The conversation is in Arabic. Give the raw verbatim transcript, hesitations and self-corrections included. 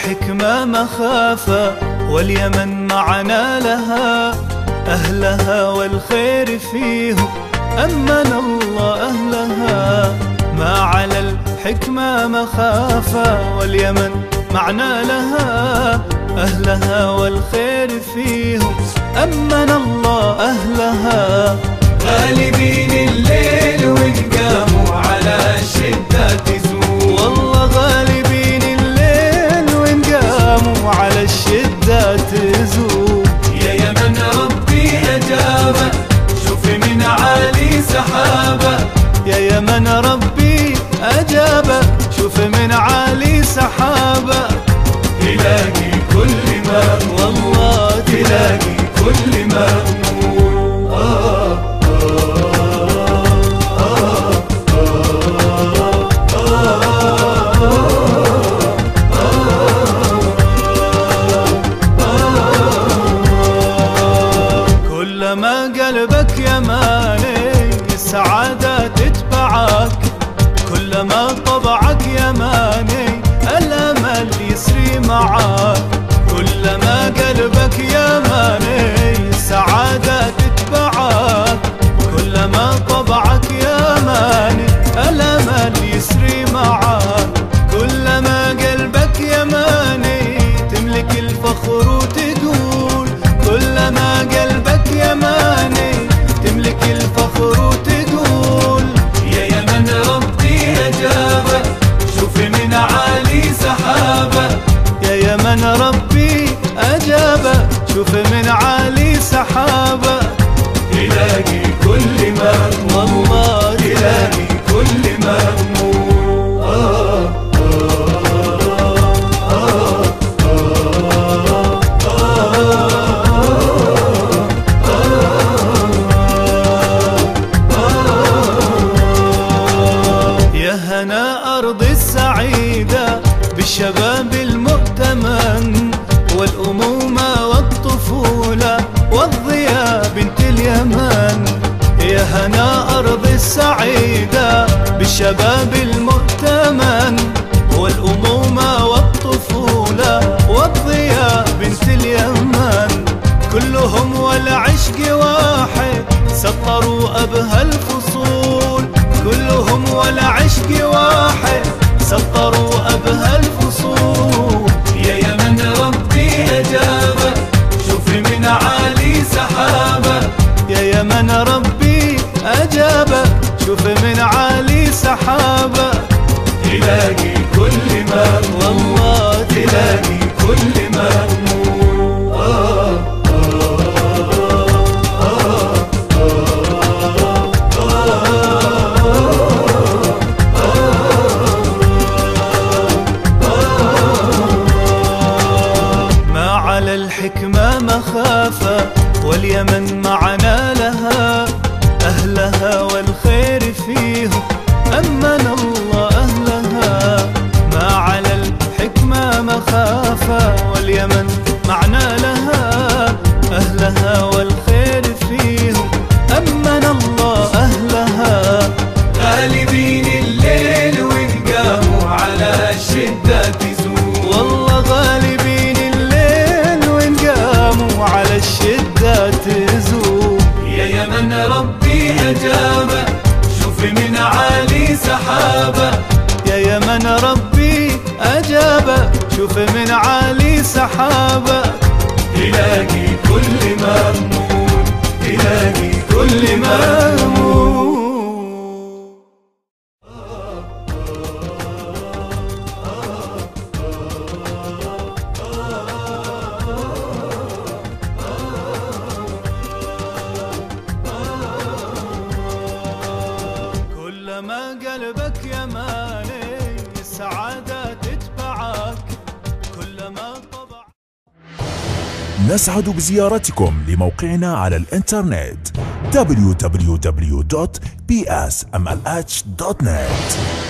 الحكمة مخافة واليمن معنا لها، أهلها والخير فيهم أمن الله أهلها. ما على الحكمة مخافة واليمن معنا لها، أهلها والخير فيهم أمن الله أهلها. غالبين الليل وإن قاموا على الشدة تزول، والله غالبين الليل وإن قاموا على الشدة تزول. يا يمن ربي أجابه، شوف من عالي سحابه. يا يمن ربي أجابه، شوف من عالي سحابه. تلاقي كل ما والله تلاقي كل ما كلما قلبك يماني السعادة تتبعك، كلما طبعك يماني الأمل يسري معك. كلما قلبك يماني السعادة تتبعك، كلما طبعك يماني الأمل يسري معك. كلما قلبك يماني تملك الفخر وتقول، كلما قلبك يماني تملك الفخر وتقول. يا يمن ربي أجابه، شوف من عالي سحابه. يا يمن ربي أجابه، شوف من عالي سحابه. تلاقي كل ما والله تلاقي كل ما يا هنا أرض السعيدة بالشباب المؤتمن، والأمومة والطفولة والضياء بنت اليمن. يا هنا أرض السعيدة بالشباب المؤتمن، والأمومة والطفولة والضياء بنت اليمن. كلهم والعشق واحد سطروا أبهى الفصول، كلهم والعشق واحد سطروا أبهى الفصول. يا يمن ربي أجابه، شوف من عالي سحابه. يا يمن ربي أجابه، شوف من عالي سحابه. تلاقي كل ما والله تلاقي كل ما ما على الحكمة مخافة واليمن معنا لها، أهلها والخير فيهم أمن الله أهلها. ما على الحكمة مخافة واليمن معنا لها، أهلها والخير فيهم أمن الله أهلها. غالبين الليل وإن قاموا على الشدة تزول، والله غالبين الليل وإن قاموا على الشدة تزول. يا يمن ربي أجابه، شوف من عالي سحابه. يا يمن ربي أجابه، شوف من عالي سحابه. تلاقي كل مأمون تلاقي كل مأمون. مأمون كلما قلبك يماني السعادة تتبعك، كلما طبع. نسعد بزيارتكم لموقعنا على الإنترنت دبليو دبليو دبليو دوت بي اس ام ال اتش دوت نت.